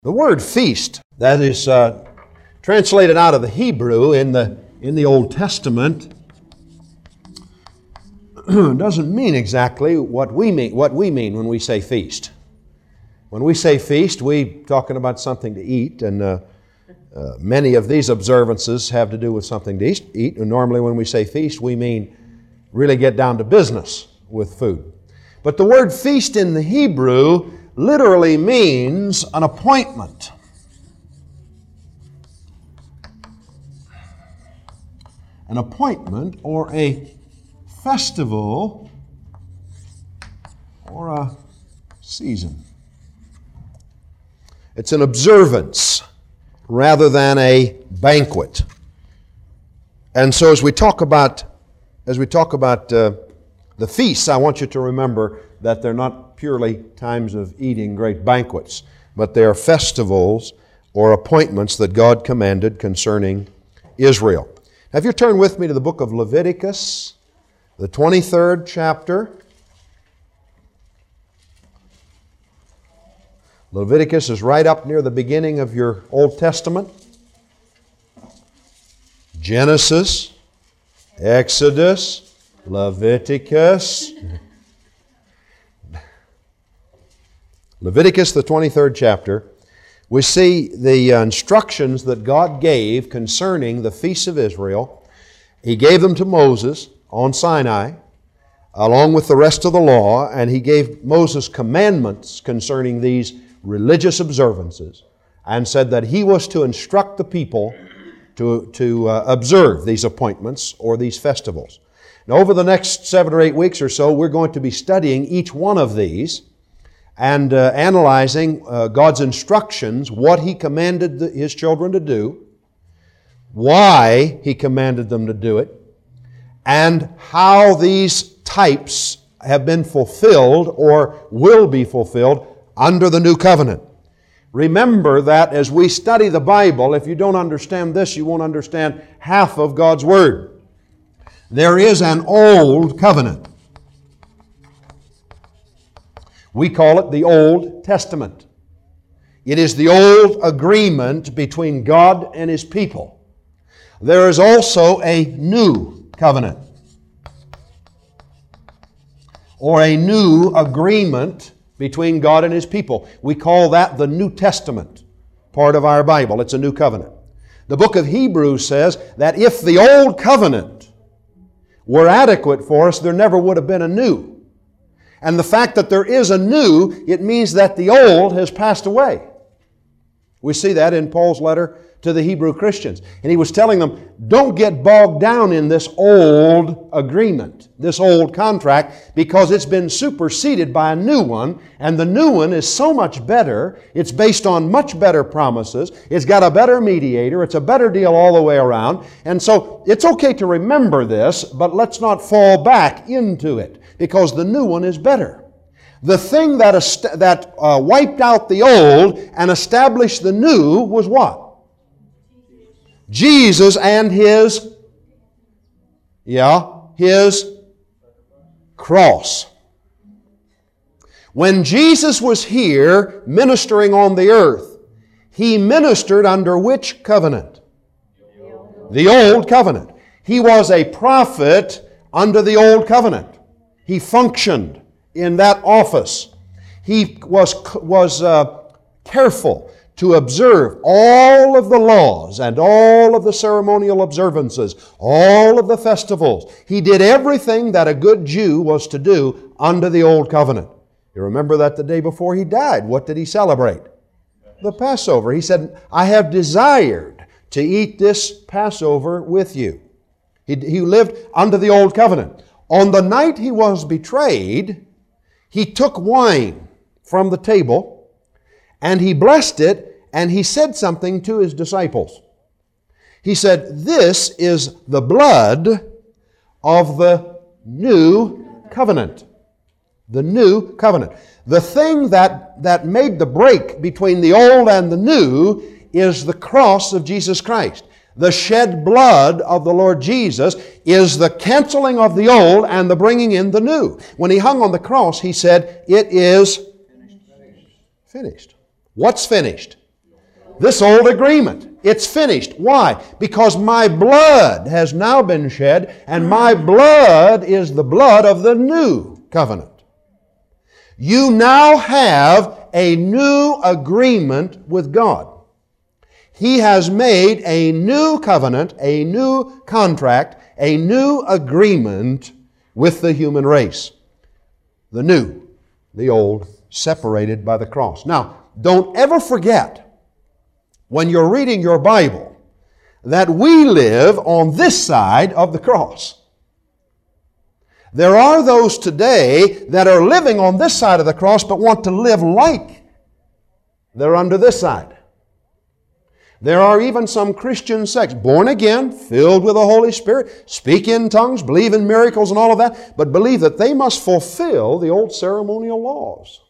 The word feast, that is translated out of the Hebrew in the Old Testament, doesn't mean exactly what we mean when we say feast. When we say feast, we're talking about something to eat, and many of these observances have to do with something to eat. And normally when we say feast, we mean really get down to business with food. But the word feast in the Hebrew literally means an appointment. An appointment or a festival or a season. It's an observance rather than a banquet. And so as we talk about the feasts, I want you to remember that they're not purely times of eating great banquets, but they are festivals or appointments that God commanded concerning Israel. Now, if you turn with me to the book of Leviticus, the 23rd chapter. Leviticus is right up near the beginning of your Old Testament. Genesis, Exodus, Leviticus. Leviticus, the 23rd chapter, we see the instructions that God gave concerning the feasts of Israel. He gave them to Moses on Sinai, along with the rest of the law, and He gave Moses commandments concerning these religious observances, and said that he was to instruct the people to observe these appointments or these festivals. Now, over the next 7 or 8 weeks or so, we're going to be studying each one of these and analyzing God's instructions, what He commanded His children to do, why He commanded them to do it, and how these types have been fulfilled or will be fulfilled under the new covenant. Remember that as we study the Bible, if you don't understand this, you won't understand half of God's Word. There is an old covenant. We call it the Old Testament. It is the old agreement between God and His people. There is also a new covenant, or a new agreement between God and His people. We call that the New Testament part of our Bible. It's a new covenant. The book of Hebrews says that if the old covenant were adequate for us, there never would have been a new. And the fact that there is a new, it means that the old has passed away. We see that in Paul's letter to the Hebrew Christians. And he was telling them, don't get bogged down in this old agreement, this old contract, because it's been superseded by a new one, and the new one is so much better. It's based on much better promises. It's got a better mediator. It's a better deal all the way around. And so it's okay to remember this, but let's not fall back into it, because the new one is better. The thing that wiped out the old and established the new was what? Jesus and His cross. When Jesus was here ministering on the earth, He ministered under which covenant? The Old Covenant. He was a prophet under the Old Covenant. He functioned in that office. He was careful to observe all of the laws and all of the ceremonial observances, all of the festivals. He did everything that a good Jew was to do under the Old Covenant. You remember that the day before He died, what did He celebrate? The Passover. He said, I have desired to eat this Passover with you. He lived under the Old Covenant. On the night He was betrayed, He took wine from the table and He blessed it, and He said something to His disciples. He said, this is the blood of the new covenant. The new covenant. The thing that made the break between the old and the new is the cross of Jesus Christ. The shed blood of the Lord Jesus is the canceling of the old and the bringing in the new. When He hung on the cross, He said, it is finished. What's finished? This old agreement, it's finished. Why? Because my blood has now been shed, and my blood is the blood of the new covenant. You now have a new agreement with God. He has made a new covenant, a new contract, a new agreement with the human race. The new, the old, separated by the cross. Now, don't ever forget, when you're reading your Bible, that we live on this side of the cross. There are those today that are living on this side of the cross but want to live like they're under this side. There are even some Christian sects, born again, filled with the Holy Spirit, speak in tongues, believe in miracles and all of that, but believe that they must fulfill the old ceremonial laws.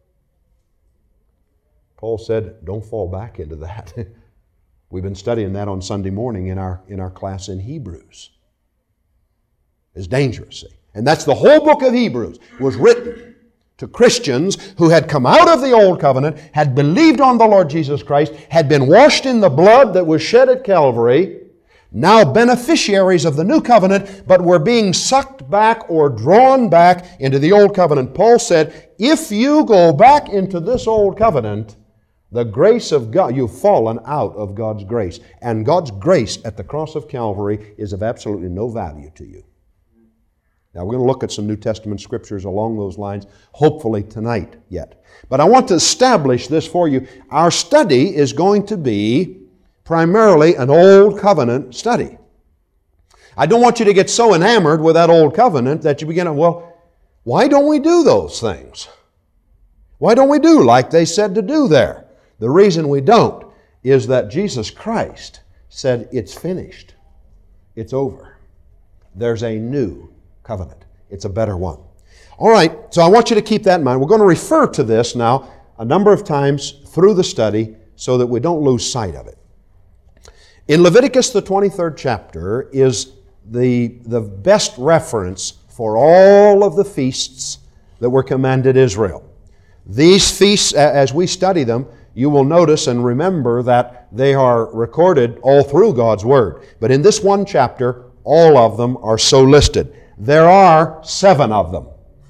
Paul said, don't fall back into that. We've been studying that on Sunday morning in our class in Hebrews. It's dangerous, see. And that's the whole book of Hebrews was written to Christians who had come out of the old covenant, had believed on the Lord Jesus Christ, had been washed in the blood that was shed at Calvary, now beneficiaries of the new covenant, but were being sucked back or drawn back into the old covenant. Paul said, if you go back into this old covenant, the grace of God, you've fallen out of God's grace. And God's grace at the cross of Calvary is of absolutely no value to you. Now, we're going to look at some New Testament scriptures along those lines, hopefully tonight yet. But I want to establish this for you. Our study is going to be primarily an Old Covenant study. I don't want you to get so enamored with that Old Covenant that you begin to, well, why don't we do those things? Why don't we do like they said to do there? The reason we don't is that Jesus Christ said, it's finished. It's over. There's a new covenant. It's a better one. All right, so I want you to keep that in mind. We're going to refer to this now a number of times through the study so that we don't lose sight of it. In Leviticus, the 23rd chapter, is the best reference for all of the feasts that were commanded Israel. These feasts, as we study them, you will notice and remember that they are recorded all through God's Word. But in this one chapter, all of them are so listed. There are 7 of them.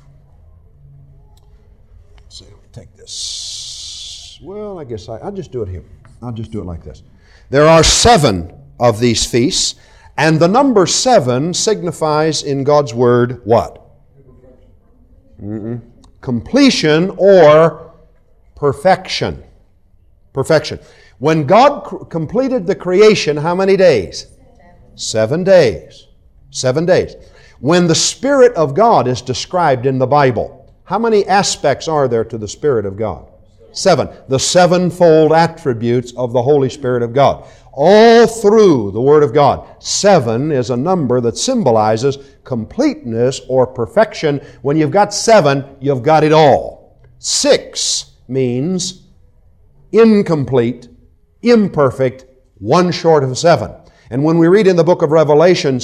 Let's see, take this. Well, I guess I'll just do it here. I'll just do it like this. There are 7 of these feasts, and the number 7 signifies in God's Word what? Completion or perfection. Perfection. When God completed the creation, how many days? 7 days. 7 days. When the Spirit of God is described in the Bible, how many aspects are there to the Spirit of God? 7. The 7-fold attributes of the Holy Spirit of God. All through the Word of God, 7 is a number that symbolizes completeness or perfection. When you've got 7, you've got it all. 6 means incomplete, imperfect, one short of 7. And when we read in the book of Revelation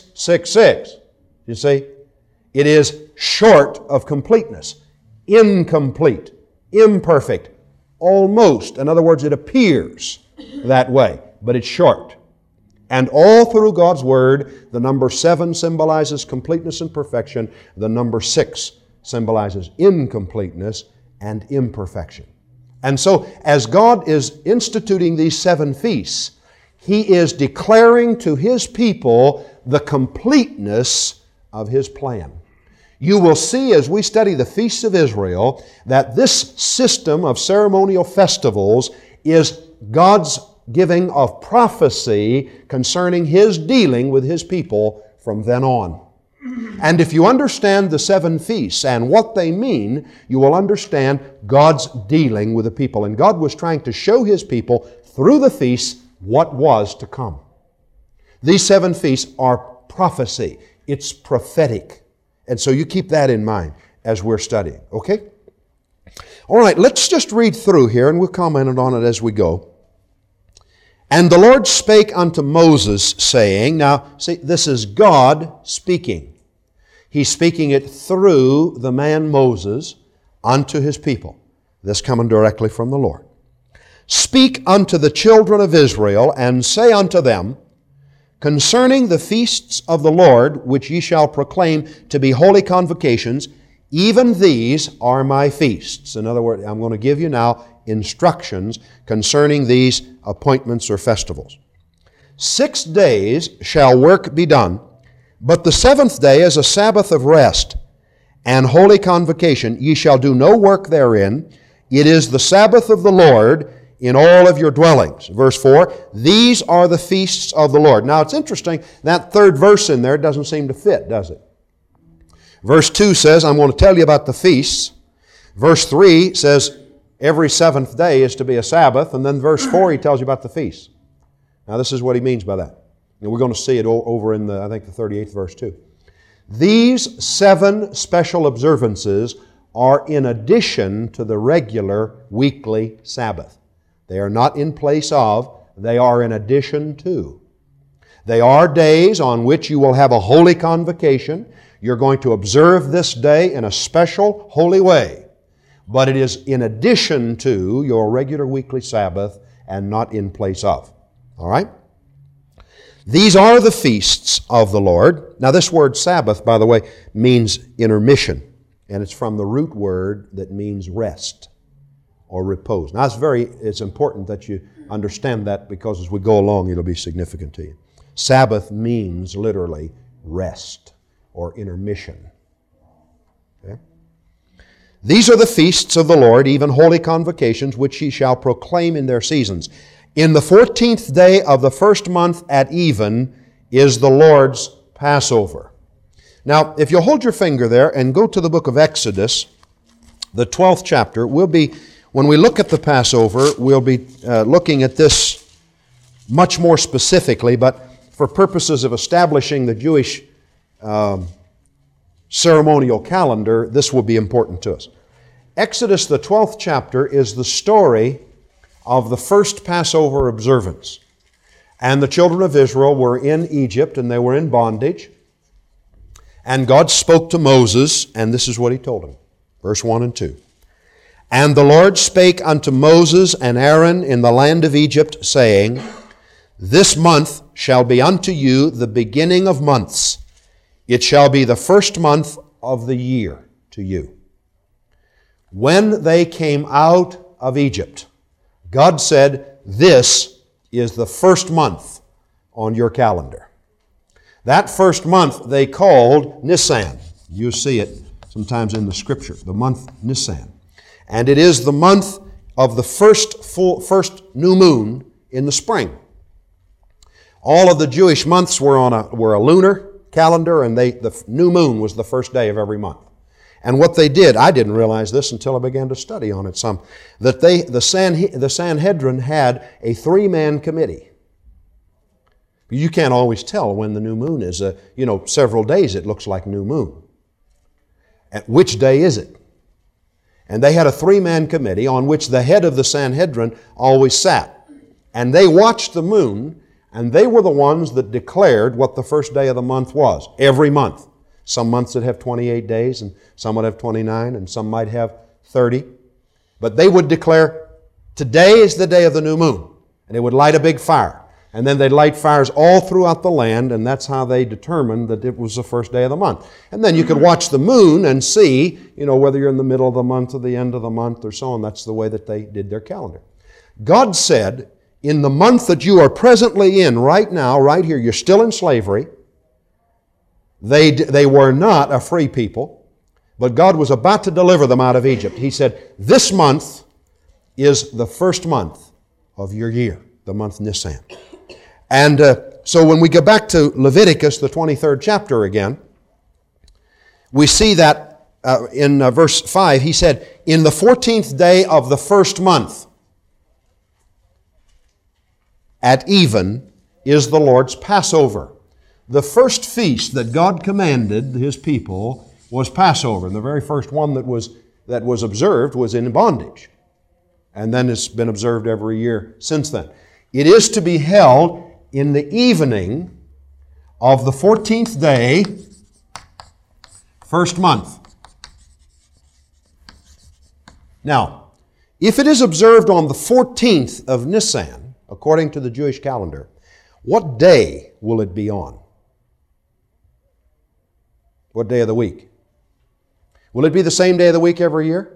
6:6, you see, it is short of completeness, incomplete, imperfect, almost. In other words, it appears that way, but it's short. And all through God's Word, the number 7 symbolizes completeness and perfection. The number 6 symbolizes incompleteness and imperfection. And so, as God is instituting these 7 feasts, He is declaring to His people the completeness of His plan. You will see as we study the feasts of Israel that this system of ceremonial festivals is God's giving of prophecy concerning His dealing with His people from then on. And if you understand the 7 feasts and what they mean, you will understand God's dealing with the people. And God was trying to show His people through the feasts what was to come. These 7 feasts are prophecy. It's prophetic. And so you keep that in mind as we're studying, okay? All right, let's just read through here and we'll comment on it as we go. And the Lord spake unto Moses, saying, now, see, this is God speaking. He's speaking it through the man Moses unto His people. This coming directly from the Lord. Speak unto the children of Israel, and say unto them, concerning the feasts of the Lord, which ye shall proclaim to be holy convocations, even these are my feasts. In other words, I'm going to give you now instructions concerning these appointments or festivals. 6 days shall work be done, but the 7th day is a Sabbath of rest and holy convocation. Ye shall do no work therein. It is the Sabbath of the Lord in all of your dwellings. Verse 4, these are the feasts of the Lord. Now it's interesting, that third verse in there doesn't seem to fit, does it? Verse 2 says, I'm going to tell you about the feasts. Verse 3 says, every 7th day is to be a Sabbath. And then verse 4, he tells you about the feasts. Now this is what he means by that. And we're going to see it over in the 38th verse too. These 7 special observances are in addition to the regular weekly Sabbath. They are not in place of, they are in addition to. They are days on which you will have a holy convocation. You're going to observe this day in a special, holy way. But it is in addition to your regular weekly Sabbath and not in place of. All right? These are the feasts of the Lord. Now this word Sabbath, by the way, means intermission. And it's from the root word that means rest or repose. Now it's important that you understand that, because as we go along it'll be significant to you. Sabbath means literally rest or intermission. Okay? These are the feasts of the Lord, even holy convocations, which ye shall proclaim in their seasons. In the 14th day of the first month at even is the Lord's Passover. Now, if you'll hold your finger there and go to the book of Exodus, the 12th chapter, when we look at the Passover, we'll be looking at this much more specifically, but for purposes of establishing the Jewish ceremonial calendar, this will be important to us. Exodus, the 12th chapter, is the story of the first Passover observance. And the children of Israel were in Egypt, and they were in bondage. And God spoke to Moses, and this is what He told him. Verse 1 and 2. And the Lord spake unto Moses and Aaron in the land of Egypt, saying, this month shall be unto you the beginning of months. It shall be the first month of the year to you. When they came out of Egypt, God said, this is the first month on your calendar. That first month they called Nisan. You see it sometimes in the Scripture, the month Nisan. And it is the month of the first new moon in the spring. All of the Jewish months were a lunar calendar, and the new moon was the first day of every month. And what they did, I didn't realize this until I began to study on it some, that the Sanhedrin had a 3-man committee. You can't always tell when the new moon is. Several days it looks like new moon. At which day is it? And they had a 3-man committee on which the head of the Sanhedrin always sat. And they watched the moon, and they were the ones that declared what the first day of the month was, every month. Some months would have 28 days, and some would have 29, and some might have 30. But they would declare, today is the day of the new moon. And they would light a big fire. And then they'd light fires all throughout the land, and that's how they determined that it was the first day of the month. And then you could watch the moon and see, whether you're in the middle of the month or the end of the month or so on. That's the way that they did their calendar. God said, in the month that you are presently in right now, right here, you're still in slavery. They were not a free people, but God was about to deliver them out of Egypt. He said, this month is the first month of your year, the month Nisan. And so when we go back to Leviticus, the 23rd chapter again, we see that in verse 5, he said, in the 14th day of the first month, at even, is the Lord's Passover. The first feast that God commanded His people was Passover. The very first one that was observed was in bondage. And then it's been observed every year since then. It is to be held in the evening of the 14th day, first month. Now, If it is observed on the 14th of Nisan, according to the Jewish calendar, what day will it be on? What day of the week? Will it be the same day of the week every year?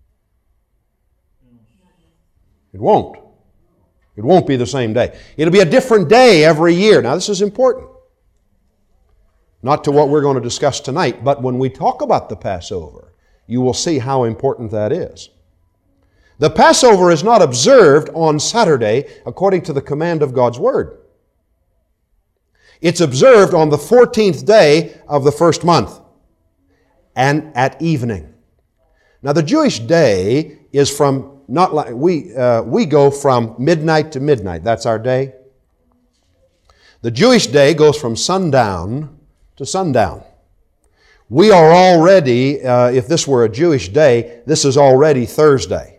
It won't. It won't be the same day. It'll be a different day every year. Now, this is important. Not to what we're going to discuss tonight, but when we talk about the Passover, you will see how important that is. The Passover is not observed on Saturday according to the command of God's Word. It's observed on the 14th day of the first month and at evening. Now, the Jewish day is from, not like, we go from midnight to midnight. That's our day. The Jewish day goes from sundown to sundown. We are already, if this were a Jewish day, this is already Thursday.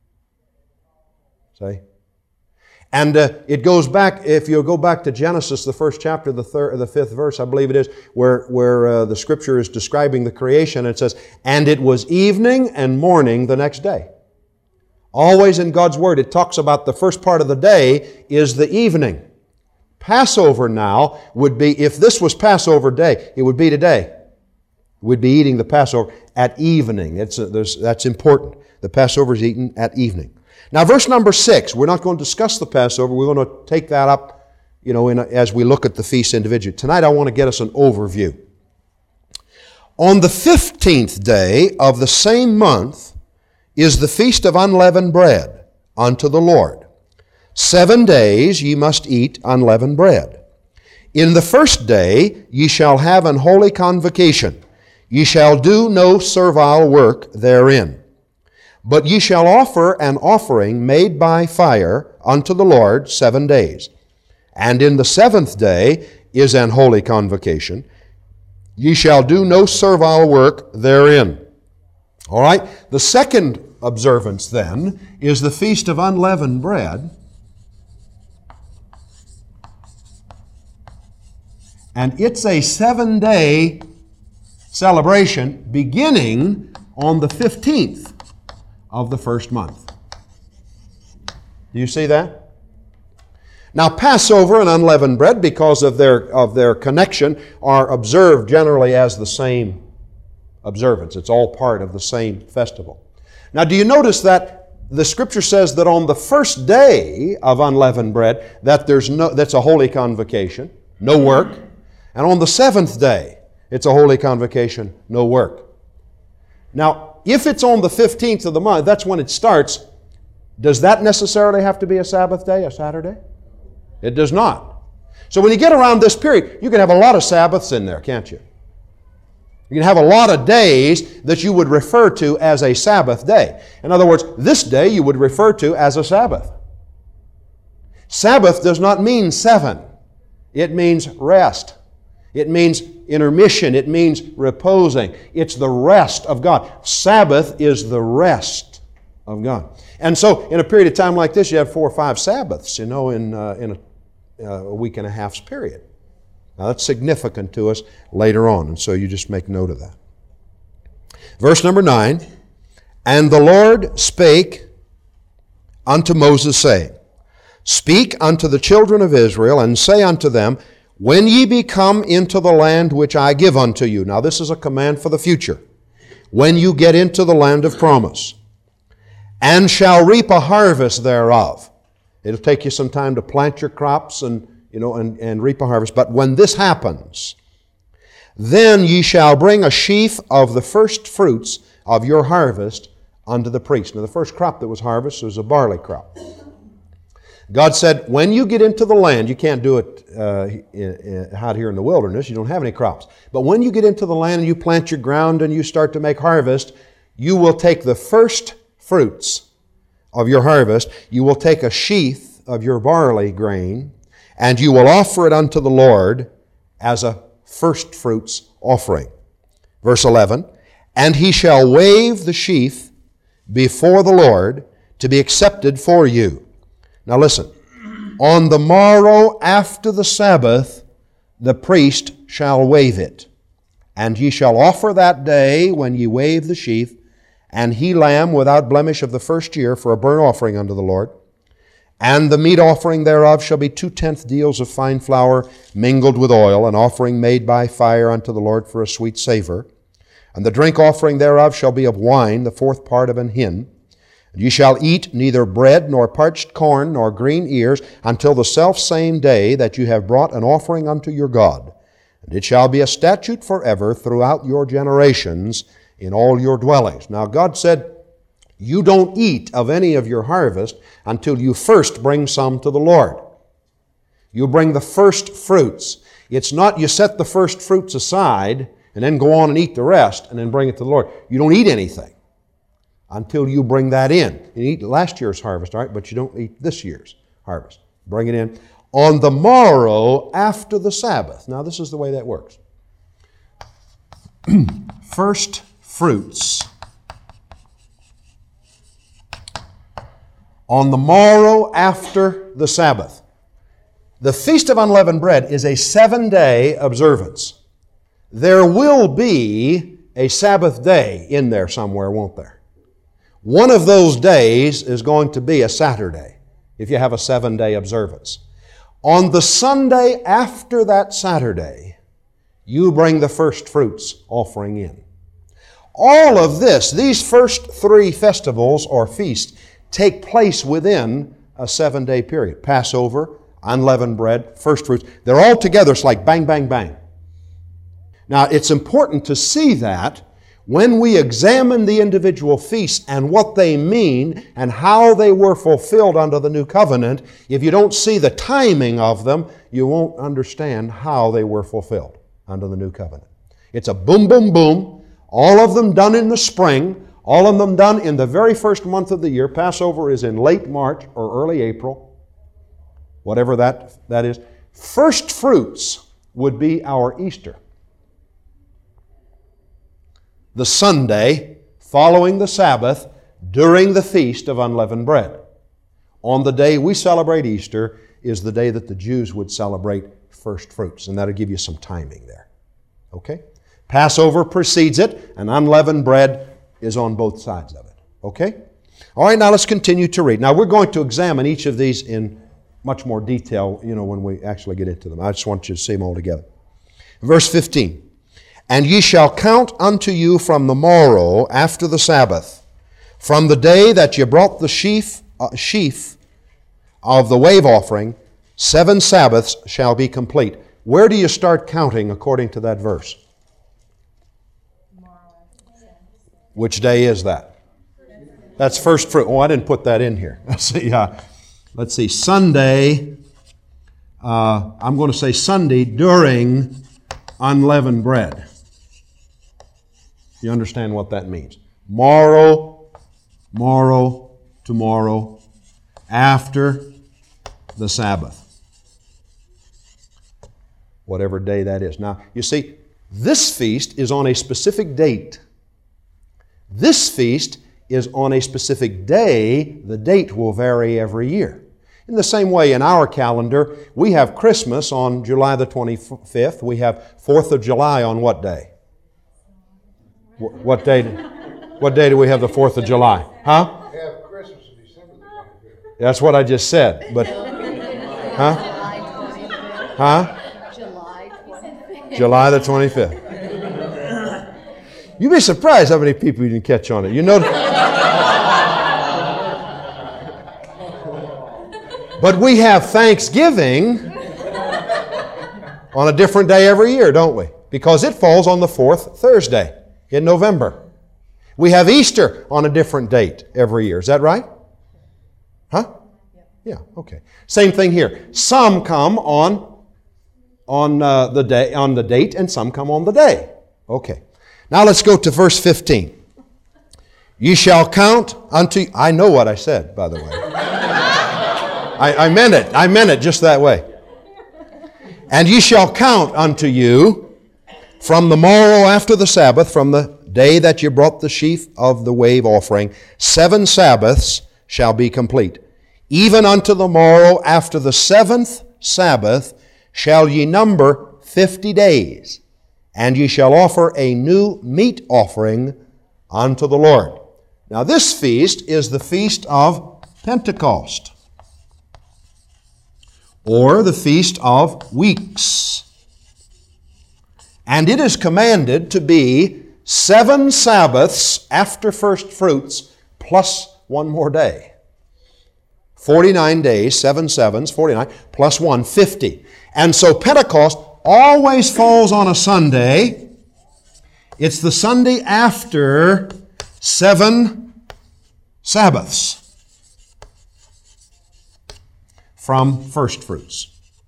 See? And it goes back, if you go back to Genesis, the first chapter, the fifth verse, I believe it is, where the Scripture is describing the creation, it says, "And it was evening and morning the next day." Always in God's Word, it talks about the first part of the day is the evening. Passover now would be, if this was Passover day, it would be today. We'd be eating the Passover at evening. That's important. The Passover is eaten at evening. Now, verse number 6, we're not going to discuss the Passover. We're going to take that up, as we look at the feasts individually. Tonight, I want to get us an overview. On the 15th day of the same month is the feast of unleavened bread unto the Lord. 7 days ye must eat unleavened bread. In the first day ye shall have an holy convocation. Ye shall do no servile work therein. But ye shall offer an offering made by fire unto the Lord 7 days. And in the 7th day is an holy convocation. Ye shall do no servile work therein. All right? The second observance then is the Feast of Unleavened Bread. And it's a 7-day celebration beginning on the 15th of the first month. Do you see that? Now, Passover and unleavened bread, because of their connection, are observed generally as the same observance. It's all part of the same festival. Now, do you notice that the Scripture says that on the first day of unleavened bread, that's a holy convocation, no work, and on the 7th day, it's a holy convocation, no work. Now, if it's on the 15th of the month, that's when it starts. Does that necessarily have to be a Sabbath day, a Saturday? It does not. So when you get around this period, you can have a lot of Sabbaths in there, can't you? You can have a lot of days that you would refer to as a Sabbath day. In other words, this day you would refer to as a Sabbath. Sabbath does not mean 7. It means rest. It means intermission. It means reposing. It's the rest of God. Sabbath is the rest of God. And so in a period of time like this, you have 4 or 5 Sabbaths, in a week and a half's period. Now that's significant to us later on, and so you just make note of that. Verse number 9, "And the Lord spake unto Moses, saying, Speak unto the children of Israel, and say unto them, When ye be come into the land which I give unto you." Now this is a command for the future. When you get into the land of promise, "and shall reap a harvest thereof." It'll take you some time to plant your crops and reap a harvest. But when this happens, "then ye shall bring a sheaf of the first fruits of your harvest unto the priest." Now the first crop that was harvested was a barley crop. God said, when you get into the land, you can't do it out here in the wilderness, you don't have any crops. But when you get into the land and you plant your ground and you start to make harvest, you will take the first fruits of your harvest, you will take a sheaf of your barley grain, and you will offer it unto the Lord as a first fruits offering. Verse 11, "And he shall wave the sheaf before the Lord to be accepted for you." Now listen, "On the morrow after the Sabbath, the priest shall wave it. And ye shall offer that day when ye wave the sheaf, and he lamb without blemish of the first year for a burnt offering unto the Lord. And the meat offering thereof shall be 2/10 deals of fine flour mingled with oil, an offering made by fire unto the Lord for a sweet savor. And the drink offering thereof shall be of wine, the 4th part of an hin. And ye shall eat neither bread, nor parched corn, nor green ears, until the selfsame day that you have brought an offering unto your God. And it shall be a statute forever throughout your generations in all your dwellings. Now God said, you don't eat of any of your harvest until you first bring some to the Lord. You bring the first fruits. It's not you set the first fruits aside and then go on and eat the rest and then bring it to the Lord. You don't eat anything until you bring that in. You eat last year's harvest, all right, but you don't eat this year's harvest. Bring it in on the morrow after the Sabbath. Now this is the way that works. First fruits. On the morrow after the Sabbath. The Feast of Unleavened Bread is a 7-day observance. There will be a Sabbath day in there somewhere, won't there? One of those days is going to be a Saturday, if you have a 7-day observance. On the Sunday after that Saturday, you bring the first fruits offering in. All of this, these first 3 festivals or feasts, take place within a 7-day period. Passover, unleavened bread, first fruits. They're all together. It's like bang, bang, bang. Now, it's important to see that when we examine the individual feasts and what they mean and how they were fulfilled under the new covenant, if you don't see the timing of them, you won't understand how they were fulfilled under the new covenant. It's a boom, boom, boom. All of them done in the spring. All of them done in the very first month of the year. Passover is in late March or early April, whatever that is. First fruits would be our Easter. The Sunday following the Sabbath during the Feast of Unleavened Bread. On the day we celebrate Easter is the day that the Jews would celebrate first fruits, and that'll give you some timing there. Okay? Passover precedes it, and unleavened bread is on both sides of it. Okay? All right, now let's continue to read. Now we're going to examine each of these in much more detail, when we actually get into them. I just want you to see them all together. Verse 15. And ye shall count unto you from the morrow after the Sabbath, from the day that ye brought the sheaf of the wave offering, 7 Sabbaths shall be complete. Where do you start counting according to that verse? Which day is that? That's first fruit. Oh, I didn't put that in here. Let's see. Sunday. I'm going to say Sunday during unleavened bread. You understand what that means? Morrow, tomorrow, after the Sabbath. Whatever day that is. Now, you see, this feast is on a specific date. This feast is on a specific day. The date will vary every year. In the same way, in our calendar, we have Christmas on July the 25th. We have 4th of July on what day? What day do we have the 4th of July? Huh? We have Christmas in December the 25th. That's what I just said. But, huh? Huh? July 25th. July the 25th. You'd be surprised how many people you didn't catch on it. You know. But we have Thanksgiving on a different day every year, don't we? Because it falls on the 4th Thursday in November. We have Easter on a different date every year. Is that right? Huh? Yeah, okay. Same thing here. Some come on the date and some come on the day. Okay. Now let's go to verse 15. Ye shall count unto... I know what I said, by the way. I meant it. I meant it just that way. And ye shall count unto you from the morrow after the Sabbath, from the day that ye brought the sheaf of the wave offering, 7 Sabbaths shall be complete. Even unto the morrow after the 7th Sabbath shall ye number 50 days, and ye shall offer a new meat offering unto the Lord. Now this feast is the Feast of Pentecost, or the Feast of Weeks. And it is commanded to be 7 Sabbaths after first fruits plus one more day. 49 days, 7 sevens, 49, plus 1, 50. And so Pentecost always falls on a Sunday. It's the Sunday after 7 Sabbaths from first fruits.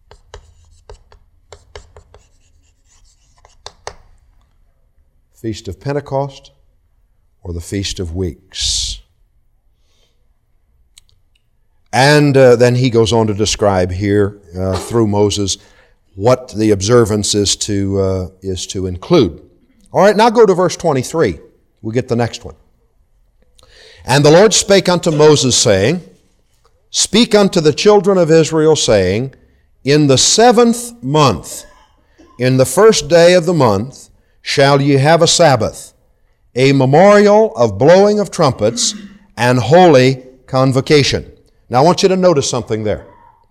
Feast of Pentecost or the Feast of Weeks. And then he goes on to describe here through Moses what the observance is to include. All right, now go to verse 23. We'll get the next one. And the Lord spake unto Moses, saying, Speak unto the children of Israel, saying, In the 7th month, in the first day of the month, shall ye have a Sabbath, a memorial of blowing of trumpets, and holy convocation. Now I want you to notice something there.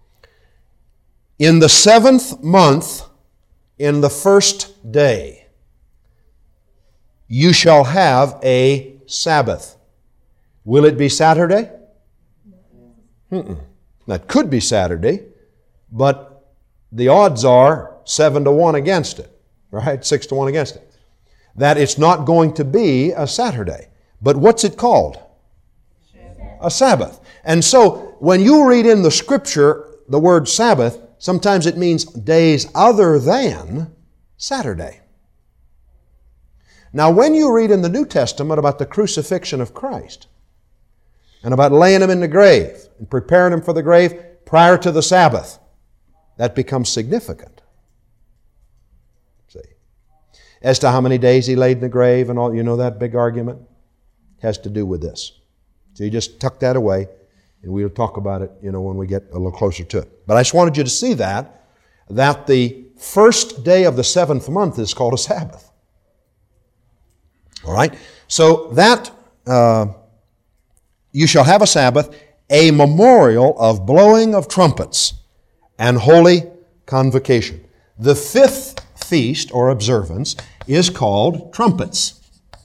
In the 7th month, in the first day, you shall have a Sabbath. Will it be Saturday? That could be Saturday, but the odds are 7-1 against it, right? 6-1 against it. That it's not going to be a Saturday. But what's it called? A Sabbath. And so when you read in the Scripture the word Sabbath, sometimes it means days other than Saturday. Now when you read in the New Testament about the crucifixion of Christ and about laying Him in the grave and preparing Him for the grave prior to the Sabbath, that becomes significant. See? As to how many days He laid in the grave and all, you know that big argument? It has to do with this. So you just tuck that away, and we'll talk about it, when we get a little closer to it. But I just wanted you to see that the first day of the 7th month is called a Sabbath. All right? So that, you shall have a Sabbath, a memorial of blowing of trumpets and holy convocation. The 5th feast or observance is called trumpets.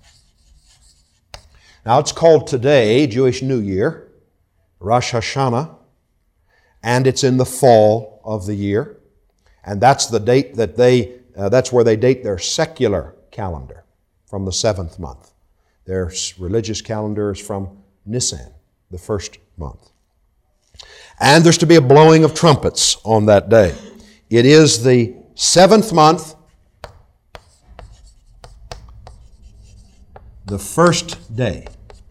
Now it's called today Jewish New Year, Rosh Hashanah, and it's in the fall of the year. And that's the date that that's where they date their secular calendar, from the 7th month. Their religious calendar is from Nisan, the first month. And there's to be a blowing of trumpets on that day. It is the 7th month, the first day.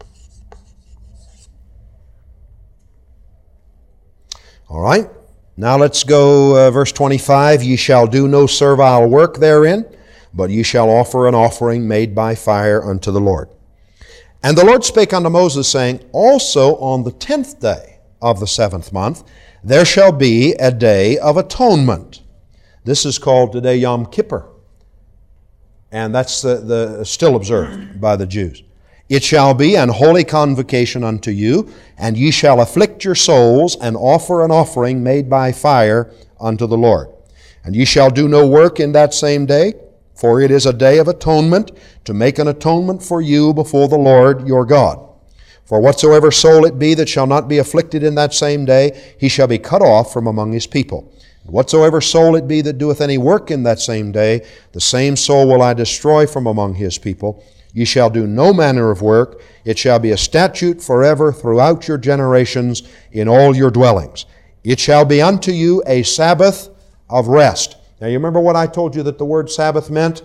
All right, now let's go verse 25. Ye shall do no servile work therein, but ye shall offer an offering made by fire unto the Lord. And the Lord spake unto Moses, saying, Also on the 10th day of the 7th month, there shall be a day of atonement. This is called today Yom Kippur. And that's the still observed by the Jews. It shall be an holy convocation unto you, and ye shall afflict your souls, and offer an offering made by fire unto the Lord. And ye shall do no work in that same day, for it is a day of atonement, to make an atonement for you before the Lord your God. For whatsoever soul it be that shall not be afflicted in that same day, he shall be cut off from among his people. Whatsoever soul it be that doeth any work in that same day, the same soul will I destroy from among his people. Ye shall do no manner of work. It shall be a statute forever throughout your generations in all your dwellings. It shall be unto you a Sabbath of rest. Now you remember what I told you that the word Sabbath meant?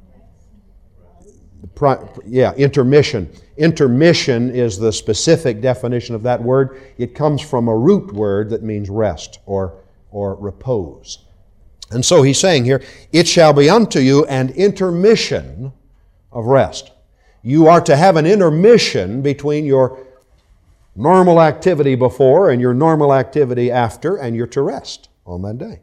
Intermission. Intermission is the specific definition of that word. It comes from a root word that means rest or repose. And so he's saying here, it shall be unto you an intermission of rest. You are to have an intermission between your normal activity before and your normal activity after, and you're to rest on that day.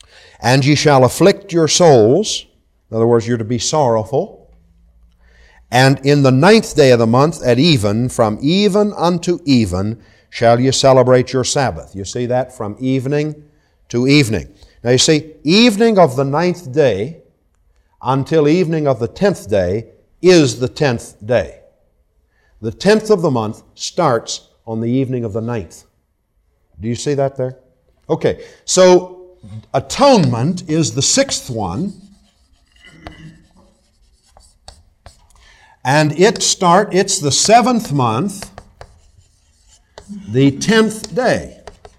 And ye shall afflict your souls. In other words, you're to be sorrowful. And in the 9th day of the month at even, from even unto even, shall you celebrate your Sabbath. You see that? From evening to evening. Now you see, evening of the 9th day until evening of the 10th day is the 10th day. The 10th of the month starts on the evening of the 9th. Do you see that there? Okay, so atonement is the 6th one. And it's the 7th month, the 10th day.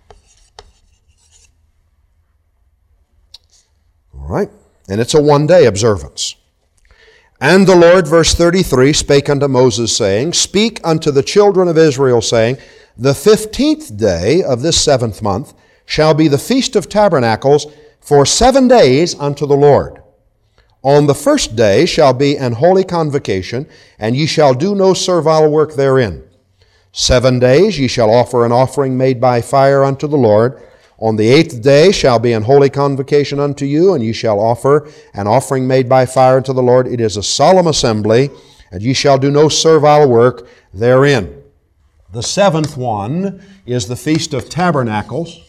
All right, and it's a one-day observance. And the Lord, verse 33, spake unto Moses, saying, Speak unto the children of Israel, saying, The 15th day of this 7th month shall be the Feast of Tabernacles for 7 days unto the Lord. On the first day shall be an holy convocation, and ye shall do no servile work therein. 7 days ye shall offer an offering made by fire unto the Lord. On the 8th day shall be an holy convocation unto you, and ye shall offer an offering made by fire unto the Lord. It is a solemn assembly, and ye shall do no servile work therein. The 7th one is the Feast of Tabernacles.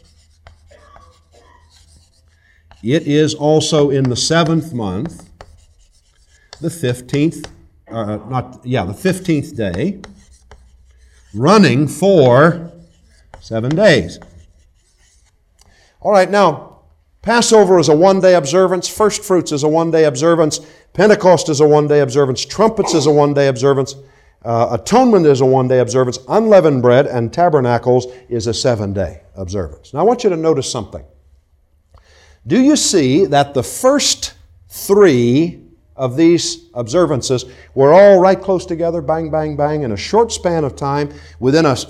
It is also in the 7th month, the 15th, the 15th day, running for 7 days. All right, now, Passover is a one-day observance. First fruits is a one-day observance. Pentecost is a one-day observance. Trumpets is a one-day observance. Atonement is a one-day observance. Unleavened bread and tabernacles is a 7-day observance. Now, I want you to notice something. Do you see that the first 3 of these observances were all right close together, bang, bang, bang, in a short span of time, within a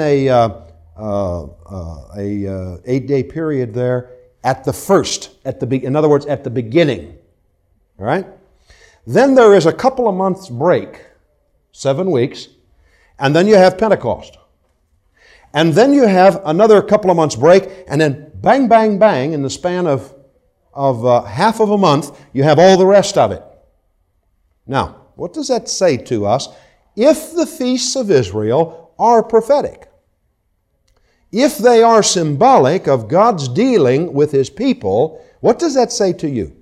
8-day period there, in other words, at the beginning. All right? Then there is a couple of months break, 7 weeks, and then you have Pentecost. And then you have another couple of months break, and then bang, bang, bang, in the span of half of a month, you have all the rest of it. Now, what does that say to us? If the feasts of Israel are prophetic, if they are symbolic of God's dealing with His people, what does that say to you?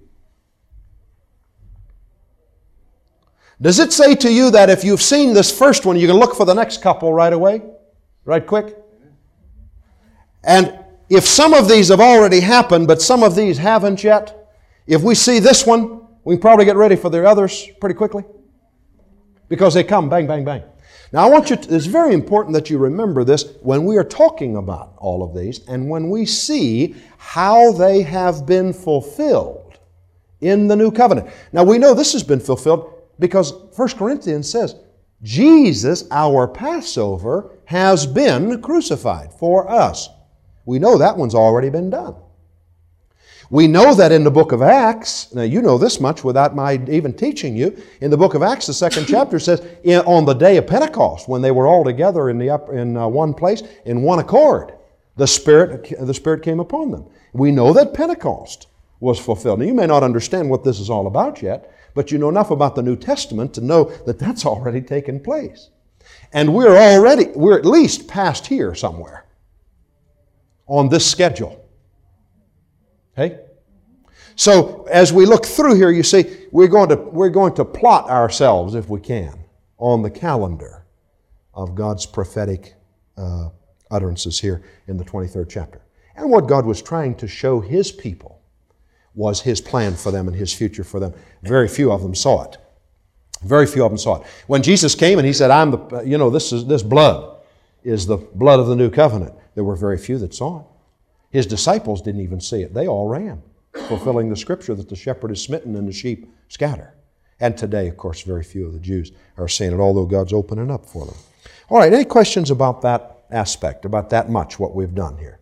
Does it say to you that if you've seen this first one, you can look for the next couple right away? Right quick? And if some of these have already happened, but some of these haven't yet, if we see this one, we can probably get ready for the others pretty quickly. Because they come, bang, bang, bang. Now, it's very important that you remember this when we are talking about all of these and when we see how they have been fulfilled in the new covenant. Now, we know this has been fulfilled because 1 Corinthians says, Jesus, our Passover, has been crucified for us. We know that one's already been done. We know that in the book of Acts, now you know this much without my even teaching you, in the book of Acts, the 2nd chapter says, on the day of Pentecost, when they were all together in one place, in one accord, the Spirit came upon them. We know that Pentecost was fulfilled. Now you may not understand what this is all about yet, but you know enough about the New Testament to know that that's already taken place. And we're at least past here somewhere on this schedule. Okay? So as we look through here, you see, we're going to plot ourselves, if we can, on the calendar of God's prophetic utterances here in the 23rd chapter. And what God was trying to show His people was His plan for them and His future for them. Very few of them saw it. Very few of them saw it. When Jesus came and He said, this blood is the blood of the new covenant, there were very few that saw it. His disciples didn't even see it. They all ran, fulfilling the scripture that the shepherd is smitten and the sheep scatter. And today, of course, very few of the Jews are seeing it, although God's opening up for them. All right, any questions about that aspect, about that much, what we've done here?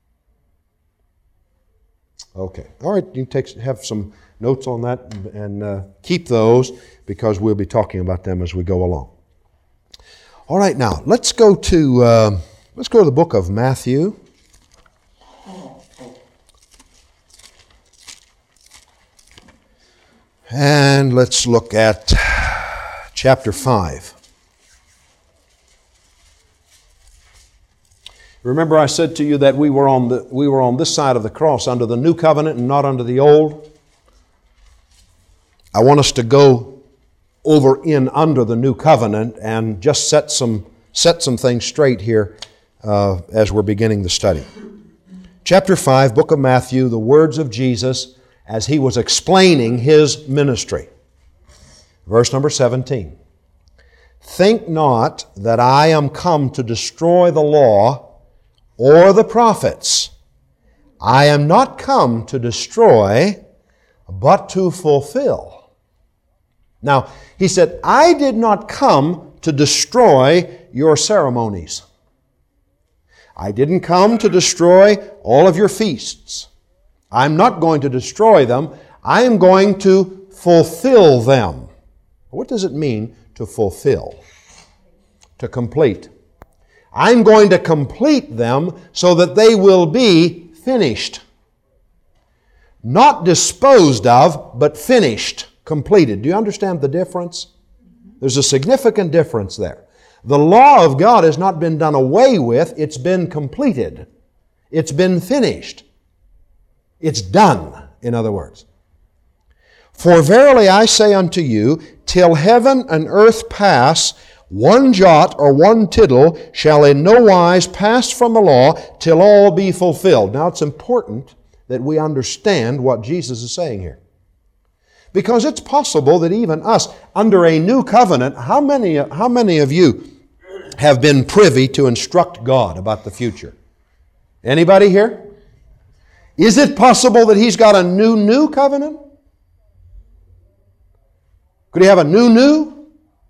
Okay. All right, you can have some notes on that and keep those because we'll be talking about them as we go along. All right, now, let's go to the book of Matthew. And let's look at chapter 5. Remember I said to you that we were on this side of the cross under the new covenant and not under the old? I want us to go over in under the new covenant and just set some things straight here as we're beginning the study. Chapter 5, book of Matthew, the words of Jesus as He was explaining His ministry. Verse number 17. Think not that I am come to destroy the law or the prophets. I am not come to destroy, but to fulfill. Now, He said, I did not come to destroy your ceremonies. I didn't come to destroy all of your feasts. I'm not going to destroy them. I am going to fulfill them. What does it mean to fulfill? To complete. I'm going to complete them so that they will be finished. Not disposed of, but finished, completed. Do you understand the difference? There's a significant difference there. The law of God has not been done away with, it's been completed. It's been finished. It's done, in other words. For verily I say unto you, till heaven and earth pass, one jot or one tittle shall in no wise pass from the law till all be fulfilled. Now it's important that we understand what Jesus is saying here. Because it's possible that even us, under a new covenant, how many of you have been privy to instruct God about the future? Anybody here? Is it possible that He's got a new covenant? Could He have a new?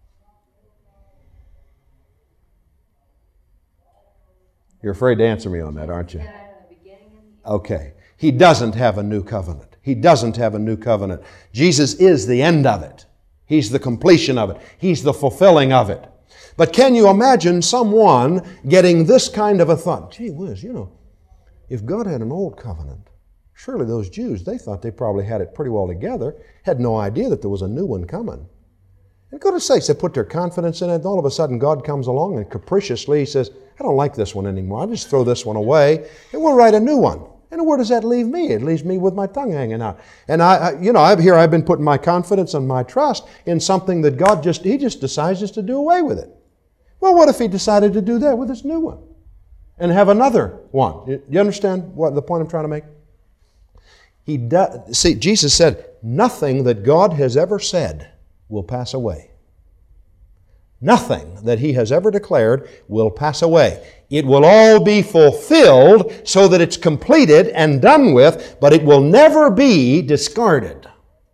You're afraid to answer me on that, aren't you? Okay. He doesn't have a new covenant. He doesn't have a new covenant. Jesus is the end of it. He's the completion of it. He's the fulfilling of it. But can you imagine someone getting this kind of a thought? Gee whiz, if God had an old covenant, surely those Jews, they thought they probably had it pretty well together, had no idea that there was a new one coming. And goodness sakes, they put their confidence in it, and all of a sudden God comes along and capriciously He says, I don't like this one anymore. I'll just throw this one away, and we'll write a new one. And where does that leave me? It leaves me with my tongue hanging out. And I've been putting my confidence and my trust in something that God He just decides just to do away with it. Well, what if He decided to do that with this new one and have another one? You understand what the point I'm trying to make? See, Jesus said, nothing that God has ever said will pass away. Nothing that He has ever declared will pass away. It will all be fulfilled so that it's completed and done with, but it will never be discarded.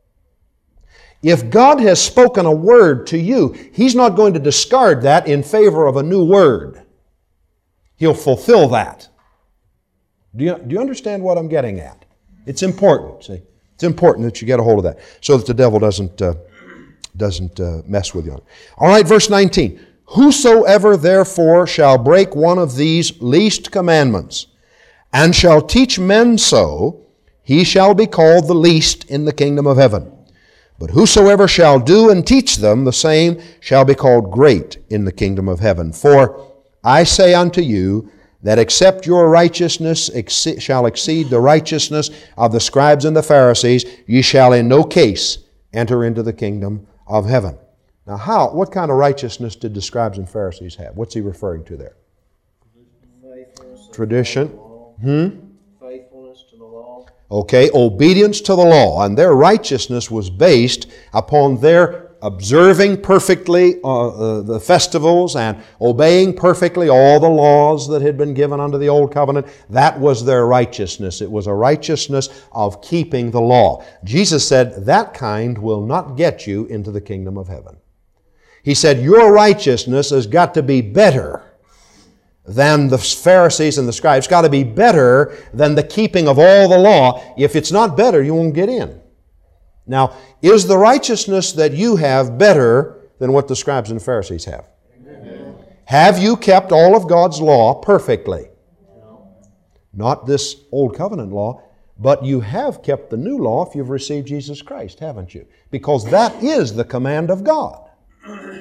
If God has spoken a word to you, He's not going to discard that in favor of a new word. He'll fulfill that. Do you understand what I'm getting at? It's important, see? It's important that you get a hold of that so that the devil doesn't mess with you. All right, verse 19. Whosoever therefore shall break one of these least commandments and shall teach men so, he shall be called the least in the kingdom of heaven. But whosoever shall do and teach them, the same shall be called great in the kingdom of heaven. For I say unto you, that except your righteousness shall exceed the righteousness of the scribes and the Pharisees, ye shall in no case enter into the kingdom of heaven. Now what kind of righteousness did the scribes and Pharisees have? What's he referring to there? Tradition. Faithfulness to the law. Okay, obedience to the law. And their righteousness was based upon their observing perfectly the festivals and obeying perfectly all the laws that had been given under the Old Covenant. That was their righteousness. It was a righteousness of keeping the law. Jesus said, that kind will not get you into the kingdom of heaven. He said, your righteousness has got to be better than the Pharisees and the scribes. It's got to be better than the keeping of all the law. If it's not better, you won't get in. Now, is the righteousness that you have better than what the scribes and Pharisees have? Amen. Have you kept all of God's law perfectly? No. Not this old covenant law, but you have kept the new law if you've received Jesus Christ, haven't you? Because that is the command of God.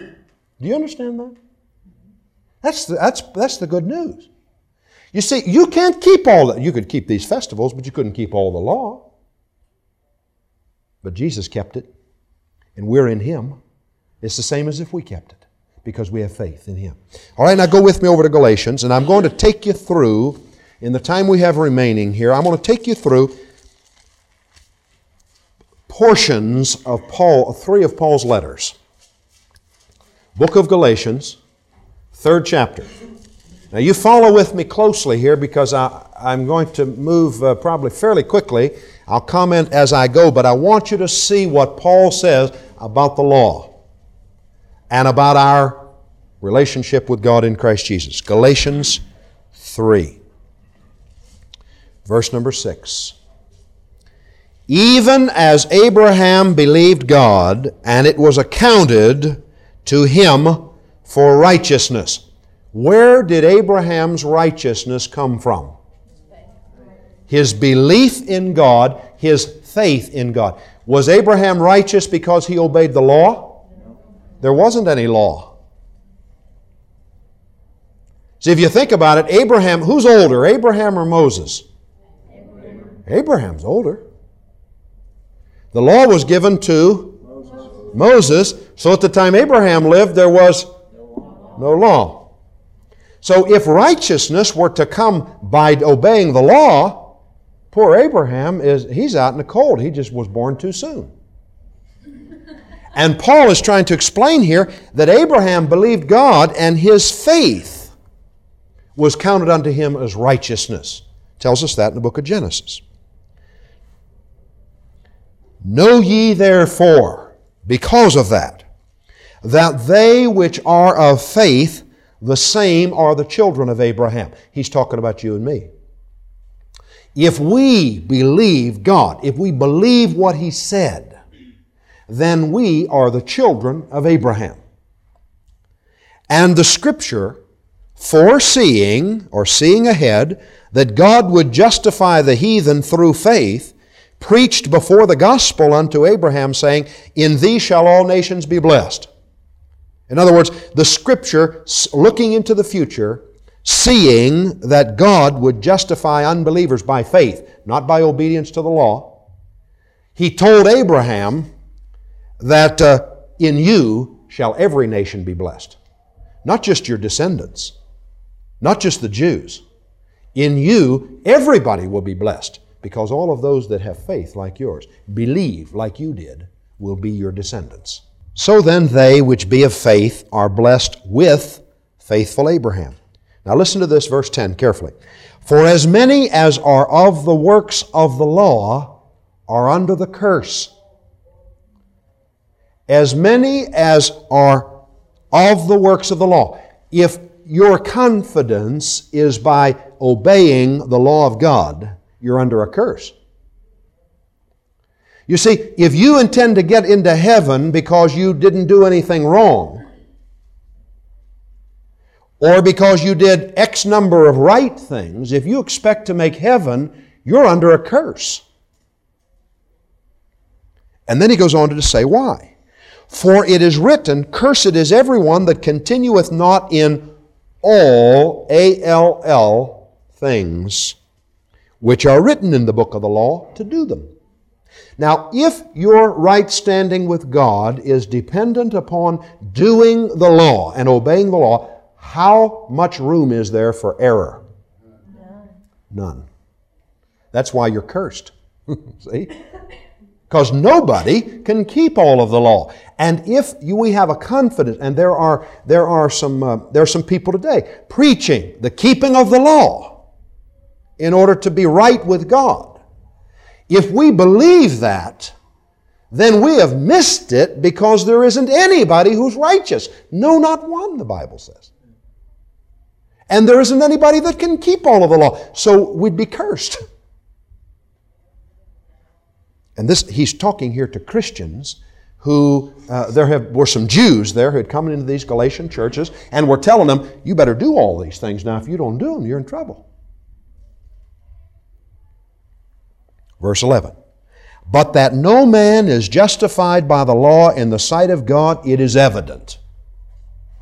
Do you understand that? That's the good news. You see, you can't keep all that. You could keep these festivals, but you couldn't keep all the law. But Jesus kept it, and we're in Him. It's the same as if we kept it, because we have faith in Him. All right, now go with me over to Galatians, and I'm going to take you through, in the time we have remaining here, I'm going to take you through portions of three of Paul's letters. Book of Galatians, 3rd chapter. Now you follow with me closely here, because I'm going to move probably fairly quickly. I'll comment as I go, but I want you to see what Paul says about the law and about our relationship with God in Christ Jesus. Galatians 3, verse number 6. Even as Abraham believed God, and it was accounted to him for righteousness. Where did Abraham's righteousness come from? His belief in God, his faith in God. Was Abraham righteous because he obeyed the law? There wasn't any law. See, if you think about it, Abraham, who's older, Abraham or Moses? Abraham's older. The law was given to Moses, so at the time Abraham lived, there was no law. So if righteousness were to come by obeying the law, poor Abraham, he's out in the cold. He just was born too soon. And Paul is trying to explain here that Abraham believed God, and his faith was counted unto him as righteousness. Tells us that in the book of Genesis. Know ye therefore, because of that they which are of faith, the same are the children of Abraham. He's talking about you and me. If we believe God, if we believe what He said, then we are the children of Abraham. And the Scripture, foreseeing or seeing ahead that God would justify the heathen through faith, preached before the gospel unto Abraham, saying, In thee shall all nations be blessed. In other words, the Scripture, looking into the future, seeing that God would justify unbelievers by faith, not by obedience to the law, He told Abraham that in you shall every nation be blessed. Not just your descendants, not just the Jews. In you, everybody will be blessed, because all of those that have faith like yours, believe like you did, will be your descendants. So then they which be of faith are blessed with faithful Abraham. Now listen to this, verse 10, carefully. For as many as are of the works of the law are under the curse. As many as are of the works of the law. If your confidence is by obeying the law of God, you're under a curse. You see, if you intend to get into heaven because you didn't do anything wrong, or because you did X number of right things, if you expect to make heaven, you're under a curse. And then he goes on to say why. For it is written, Cursed is everyone that continueth not in all, A-L-L, things which are written in the book of the law to do them. Now, if your right standing with God is dependent upon doing the law and obeying the law, how much room is there for error? None. That's why you're cursed. See? Because nobody can keep all of the law. And if we have a confidence, and there are some people today preaching the keeping of the law in order to be right with God. If we believe that, then we have missed it, because there isn't anybody who's righteous. No, not one, the Bible says. And there isn't anybody that can keep all of the law. So we'd be cursed. And he's talking here to Christians who, were some Jews there who had come into these Galatian churches and were telling them, you better do all these things. Now, if you don't do them, you're in trouble. Verse 11. But that no man is justified by the law in the sight of God, it is evident.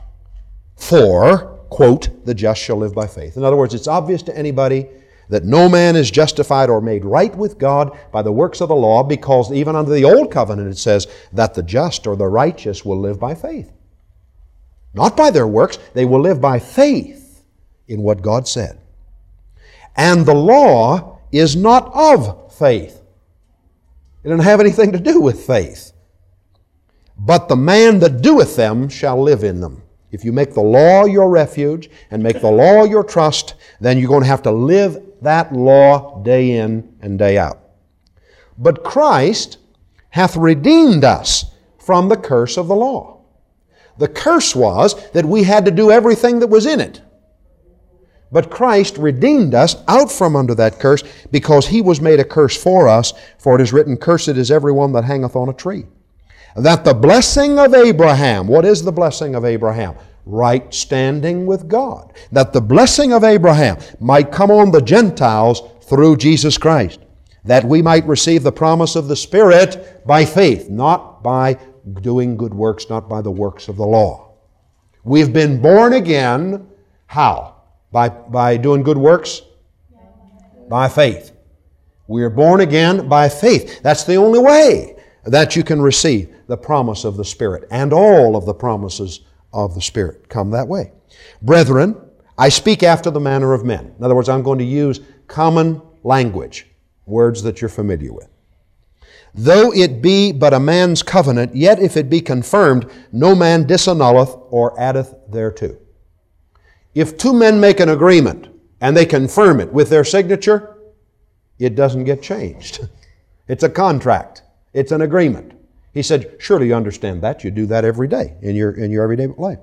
For, quote, the just shall live by faith. In other words, it's obvious to anybody that no man is justified or made right with God by the works of the law, because even under the Old Covenant it says that the just or the righteous will live by faith. Not by their works, they will live by faith in what God said. And the law is not of faith. It doesn't have anything to do with faith. But the man that doeth them shall live in them. If you make the law your refuge and make the law your trust, then you're going to have to live that law day in and day out. But Christ hath redeemed us from the curse of the law. The curse was that we had to do everything that was in it. But Christ redeemed us out from under that curse, because He was made a curse for us, for it is written, Cursed is everyone that hangeth on a tree. That the blessing of Abraham, what is the blessing of Abraham? Right standing with God. That the blessing of Abraham might come on the Gentiles through Jesus Christ. That we might receive the promise of the Spirit by faith, not by doing good works, not by the works of the law. We've been born again, how? By doing good works? By faith. We are born again by faith. That's the only way that you can receive the promise of the Spirit. And all of the promises of the Spirit come that way. Brethren, I speak after the manner of men. In other words, I'm going to use common language, words that you're familiar with. Though it be but a man's covenant, yet if it be confirmed, no man disannulleth or addeth thereto. If two men make an agreement and they confirm it with their signature, it doesn't get changed. It's a contract. It's an agreement. He said, surely you understand that. You do that every day in your everyday life.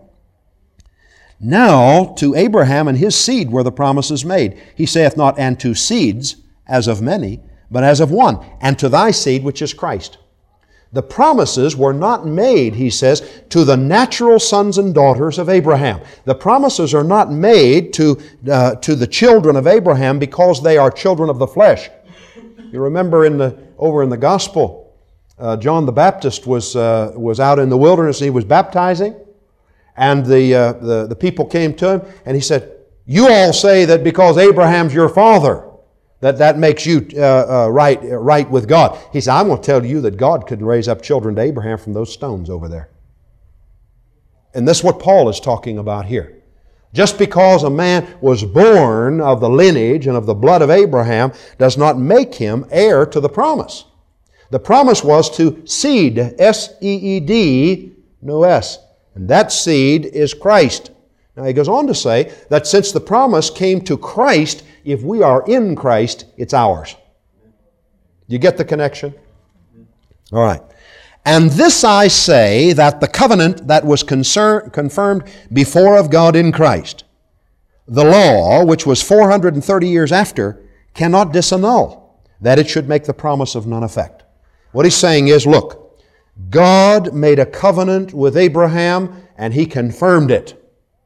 Now to Abraham and his seed were the promises made. He saith not, and to seeds, as of many, but as of one, and to thy seed, which is Christ. The promises were not made, he says, to the natural sons and daughters of Abraham. The promises are not made to the children of Abraham because they are children of the flesh. You remember over in the gospel, John the Baptist was out in the wilderness and he was baptizing, and the people came to him and he said, you all say that because Abraham's your father, that makes you right with God. He said, I'm going to tell you that God could raise up children to Abraham from those stones over there. And that's what Paul is talking about here. Just because a man was born of the lineage and of the blood of Abraham does not make him heir to the promise. The promise was to seed, S-E-E-D, no S. And that seed is Christ. Now he goes on to say that since the promise came to Christ, if we are in Christ, it's ours. You get the connection? All right. And this I say, that the covenant that was confirmed before of God in Christ, the law, which was 430 years after, cannot disannul, that it should make the promise of none effect. What he's saying is, look, God made a covenant with Abraham and He confirmed it.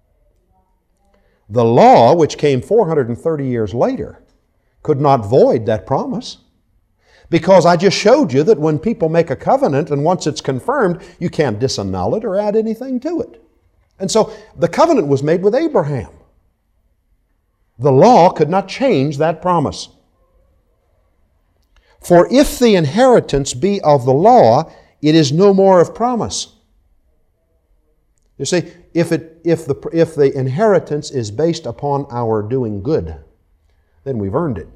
The law, which came 430 years later, could not void that promise. Because I just showed you that when people make a covenant and once it's confirmed, you can't disannul it or add anything to it. And so the covenant was made with Abraham. The law could not change that promise. For if the inheritance be of the law, it is no more of promise. You see, if the inheritance is based upon our doing good, then we've earned it.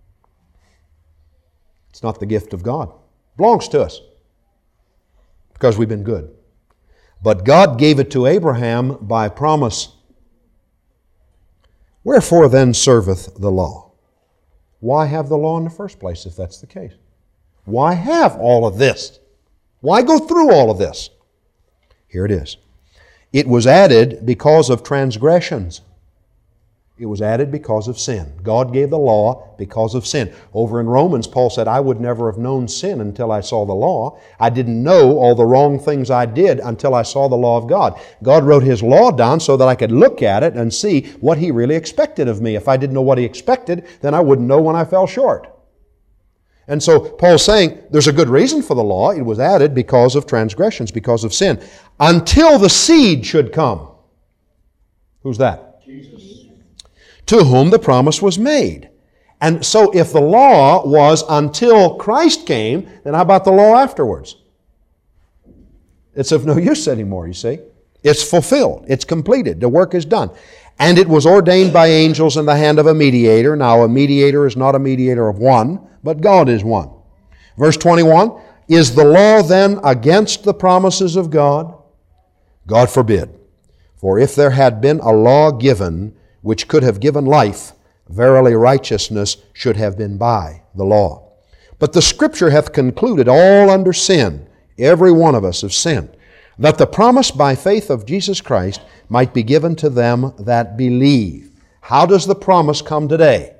It's not the gift of God. It belongs to us because we've been good. But God gave it to Abraham by promise. Wherefore then serveth the law? Why have the law in the first place if that's the case? Why have all of this? Why go through all of this? Here it is. It was added because of transgressions. It was added because of sin. God gave the law because of sin. Over in Romans, Paul said, I would never have known sin until I saw the law. I didn't know all the wrong things I did until I saw the law of God. God wrote His law down so that I could look at it and see what He really expected of me. If I didn't know what He expected, then I wouldn't know when I fell short. And so Paul's saying there's a good reason for the law. It was added because of transgressions, because of sin, until the seed should come. Who's that? Jesus. To whom the promise was made. And so if the law was until Christ came, then how about the law afterwards? It's of no use anymore, you see. It's fulfilled. It's completed. The work is done. And it was ordained by angels in the hand of a mediator. Now, a mediator is not a mediator of one, but God is one. Verse 21, is the law then against the promises of God? God forbid. For if there had been a law given which could have given life, verily righteousness should have been by the law. But the Scripture hath concluded all under sin, every one of us have sinned, that the promise by faith of Jesus Christ might be given to them that believe. How does the promise come today?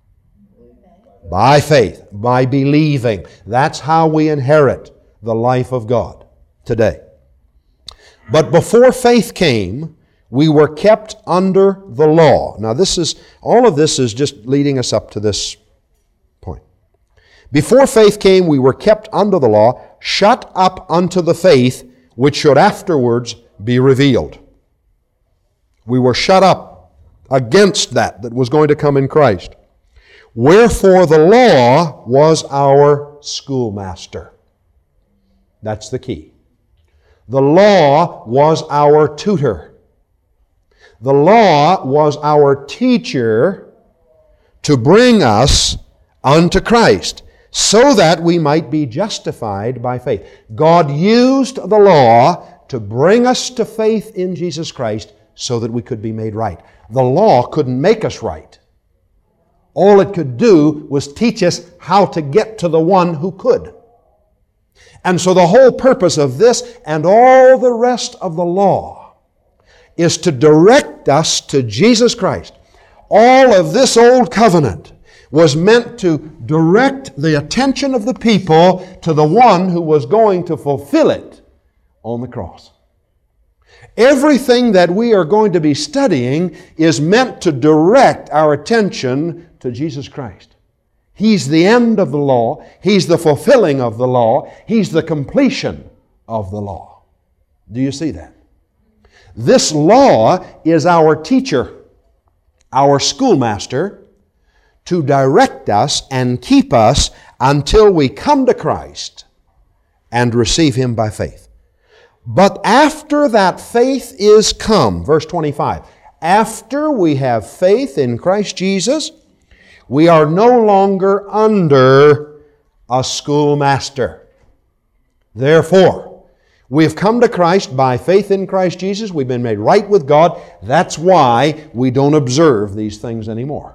By faith, by believing. That's how we inherit the life of God today. But before faith came, we were kept under the law. Now all of this is just leading us up to this point. Before faith came, we were kept under the law, shut up unto the faith which should afterwards be revealed. We were shut up against that was going to come in Christ. Wherefore the law was our schoolmaster. That's the key. The law was our tutor. The law was our teacher to bring us unto Christ, so that we might be justified by faith. God used the law to bring us to faith in Jesus Christ so that we could be made right. The law couldn't make us right. All it could do was teach us how to get to the one who could. And so the whole purpose of this and all the rest of the law is to direct us to Jesus Christ. All of this old covenant was meant to direct the attention of the people to the one who was going to fulfill it on the cross. Everything that we are going to be studying is meant to direct our attention to Jesus Christ. He's the end of the law. He's the fulfilling of the law. He's the completion of the law. Do you see that? This law is our teacher, our schoolmaster, to direct us and keep us until we come to Christ and receive Him by faith. But after that faith is come, verse 25, after we have faith in Christ Jesus, we are no longer under a schoolmaster. Therefore, we've come to Christ by faith in Christ Jesus. We've been made right with God. That's why we don't observe these things anymore.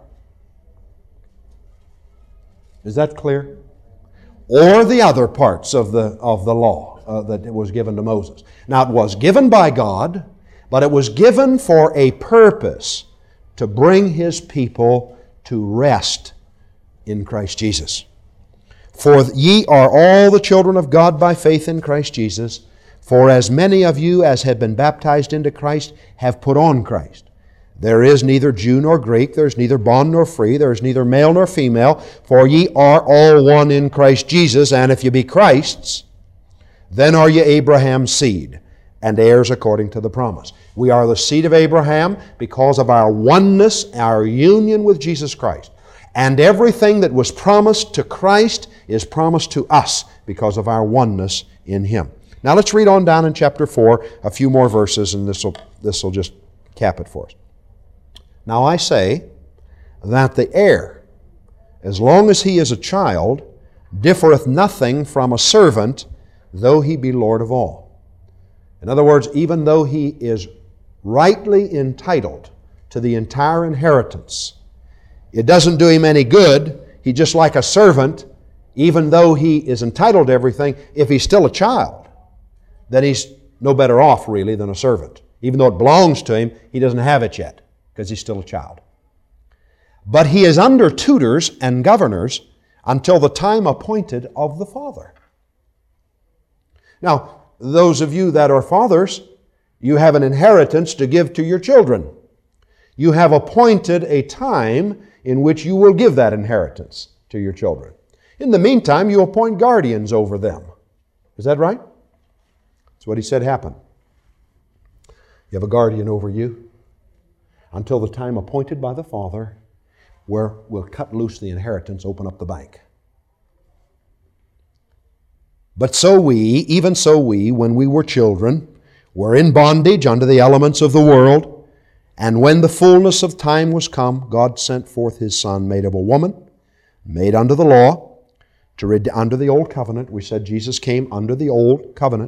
Is that clear? Or the other parts of the law that was given to Moses. Now, it was given by God, but it was given for a purpose, to bring His people to rest in Christ Jesus. For ye are all the children of God by faith in Christ Jesus. For as many of you as have been baptized into Christ have put on Christ. There is neither Jew nor Greek, there is neither bond nor free, there is neither male nor female, for ye are all one in Christ Jesus, and if ye be Christ's, then are ye Abraham's seed, and heirs according to the promise. We are the seed of Abraham because of our oneness, our union with Jesus Christ. And everything that was promised to Christ is promised to us because of our oneness in Him. Now let's read on down in chapter 4, a few more verses, and this will just cap it for us. Now I say that the heir, as long as he is a child, differeth nothing from a servant, though he be Lord of all. In other words, even though he is rightly entitled to the entire inheritance, it doesn't do him any good. He's just like a servant, even though he is entitled to everything. If he's still a child, then he's no better off, really, than a servant. Even though it belongs to him, he doesn't have it yet, because he's still a child. But he is under tutors and governors until the time appointed of the Father. Now, those of you that are fathers, you have an inheritance to give to your children. You have appointed a time in which you will give that inheritance to your children. In the meantime, you appoint guardians over them. Is that right? That's what he said happened. You have a guardian over you. until the time appointed by the Father, where we'll cut loose the inheritance, open up the bank. But even so we, when we were children, were in bondage under the elements of the world. And when the fullness of time was come, God sent forth His Son, made of a woman, made under the law, under the old covenant. We said Jesus came under the old covenant,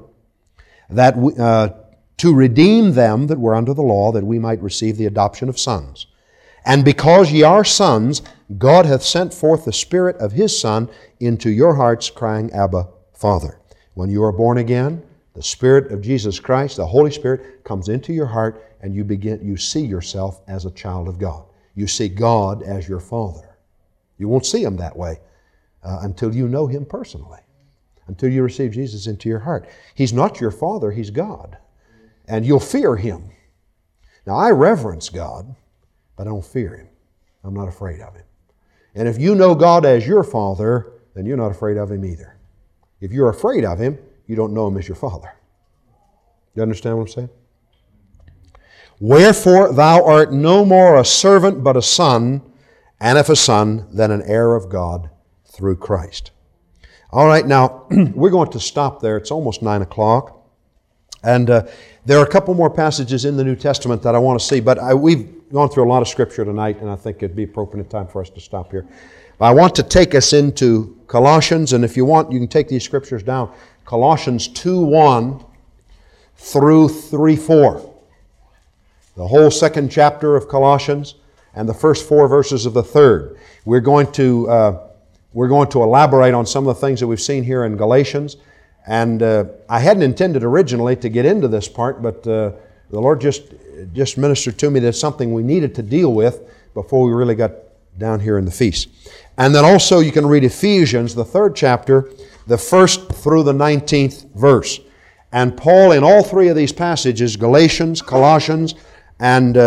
to redeem them that were under the law, that we might receive the adoption of sons. And because ye are sons, God hath sent forth the Spirit of His Son into your hearts, crying, Abba, Father. When you are born again, the Spirit of Jesus Christ, the Holy Spirit, comes into your heart, and you see yourself as a child of God. You see God as your Father. You won't see Him that way until you know Him personally, until you receive Jesus into your heart. He's not your Father, He's God. And you'll fear Him. Now, I reverence God, but I don't fear Him. I'm not afraid of Him. And if you know God as your Father, then you're not afraid of Him either. If you're afraid of Him, you don't know Him as your Father. You understand what I'm saying? Wherefore thou art no more a servant, but a son, and if a son, then an heir of God through Christ. All right, now, we're going to stop there. It's almost 9 o'clock. And there are a couple more passages in the New Testament that I want to see, but we've gone through a lot of Scripture tonight, and I think it'd be appropriate time for us to stop here. But I want to take us into Colossians, and if you want, you can take these Scriptures down. Colossians 2:1 through 3:4. The whole second chapter of Colossians and the first 4 verses of the third. We're going to elaborate on some of the things that we've seen here in Galatians. And I hadn't intended originally to get into this part, but the Lord just ministered to me that it's something we needed to deal with before we really got down here in the feast. And then also you can read Ephesians, the 3rd chapter, the 1st through the 19th verse. And Paul, in all 3 of these passages, Galatians, Colossians, and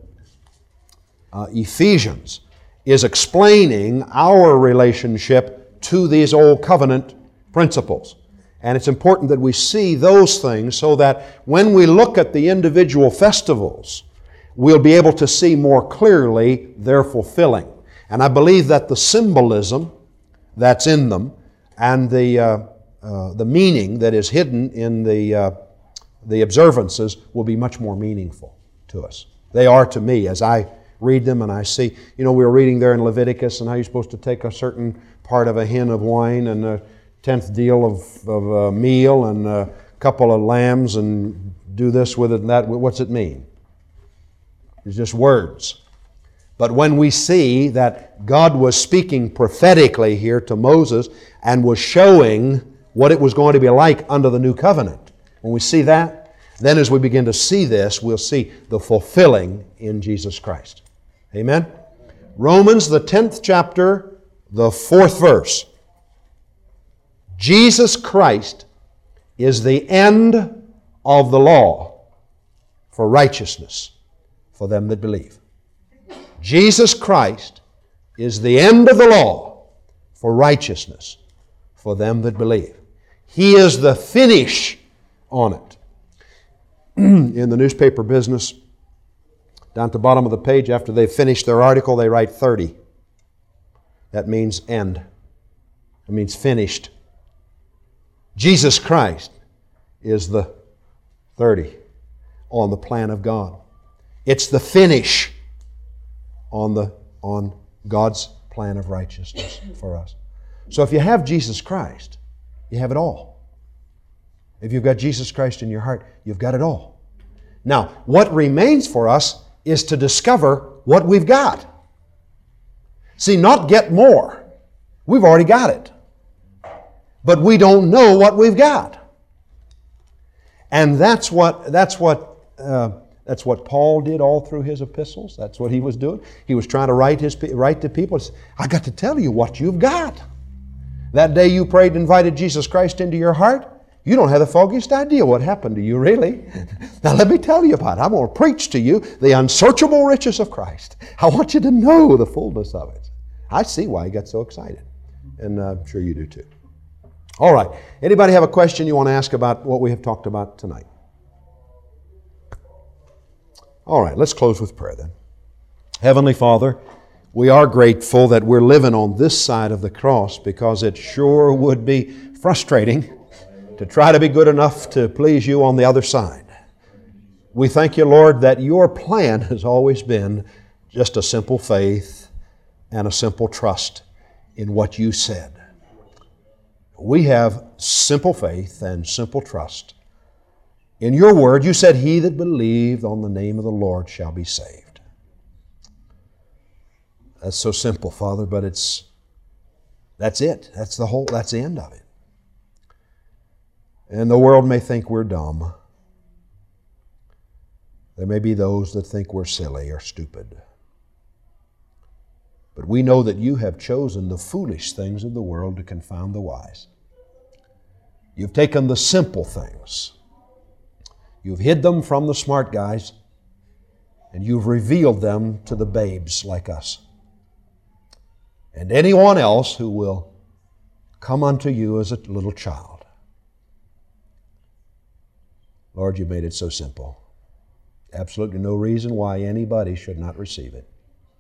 Ephesians, is explaining our relationship to these old covenant principles. And it's important that we see those things so that when we look at the individual festivals, we'll be able to see more clearly their fulfilling. And I believe that the symbolism that's in them and the meaning that is hidden in the observances will be much more meaningful to us. They are to me as I read them and I see, we were reading there in Leviticus and how you're supposed to take a certain part of a hin of wine and a 10th deal of meal and a couple of lambs and do this with it and that. What's it mean? It's just words. But when we see that God was speaking prophetically here to Moses and was showing what it was going to be like under the new covenant, when we see that, then as we begin to see this, we'll see the fulfilling in Jesus Christ. Amen? Romans, the 10th chapter, the 4th verse. Jesus Christ is the end of the law for righteousness for them that believe. Jesus Christ is the end of the law for righteousness for them that believe. He is the finish on it. In the newspaper business, down at the bottom of the page, after they've finished their article, they write 30. That means end. It means finished. Jesus Christ is the 30 on the plan of God. It's the finish on God's plan of righteousness for us. So if you have Jesus Christ, you have it all. If you've got Jesus Christ in your heart, you've got it all. Now, what remains for us is to discover what we've got. See, not get more. We've already got it. But we don't know what we've got. And that's what Paul did all through his epistles. That's what he was doing. He was trying to write to people. I got to tell you what you've got. That day you prayed and invited Jesus Christ into your heart, you don't have the foggiest idea what happened to you, really. Now let me tell you about it. I'm going to preach to you the unsearchable riches of Christ. I want you to know the fullness of it. I see why he got so excited. And I'm sure you do too. All right. Anybody have a question you want to ask about what we have talked about tonight? All right. Let's close with prayer then. Heavenly Father, we are grateful that we're living on this side of the cross, because it sure would be frustrating to try to be good enough to please You on the other side. We thank You, Lord, that Your plan has always been just a simple faith and a simple trust in what You said. We have simple faith and simple trust in Your word. You said, "He that believed on the name of the Lord shall be saved." That's so simple, Father, but that's it. That's the end of it. And the world may think we're dumb. There may be those that think we're silly or stupid. But we know that You have chosen the foolish things of the world to confound the wise. You've taken the simple things. You've hid them from the smart guys, and You've revealed them to the babes like us. And anyone else who will come unto You as a little child. Lord, You made it so simple. Absolutely no reason why anybody should not receive it.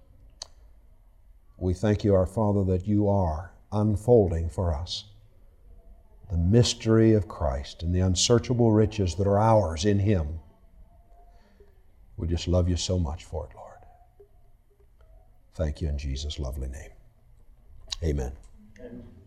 We thank You, our Father, that You are unfolding for us the mystery of Christ and the unsearchable riches that are ours in Him. We just love You so much for it, Lord. Thank You in Jesus' lovely name. Amen.